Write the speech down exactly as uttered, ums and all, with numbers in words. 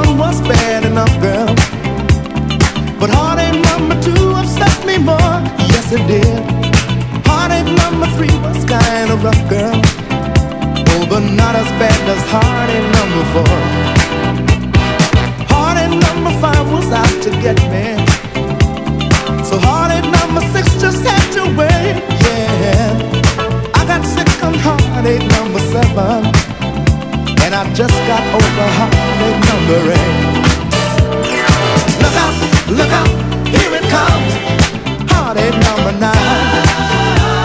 one was bad enough, girl, but heartache number two upset me more. Yes, it did. Heartache number three was kind of rough, girl. Oh, but not as bad as heartache number four. Heartache number five was out to get me. So heartache number six just had to wait, yeah. I got sick on heartache number seven, and I just got over heartache number eight. Look out, look out, here it comes. Heartache number nine.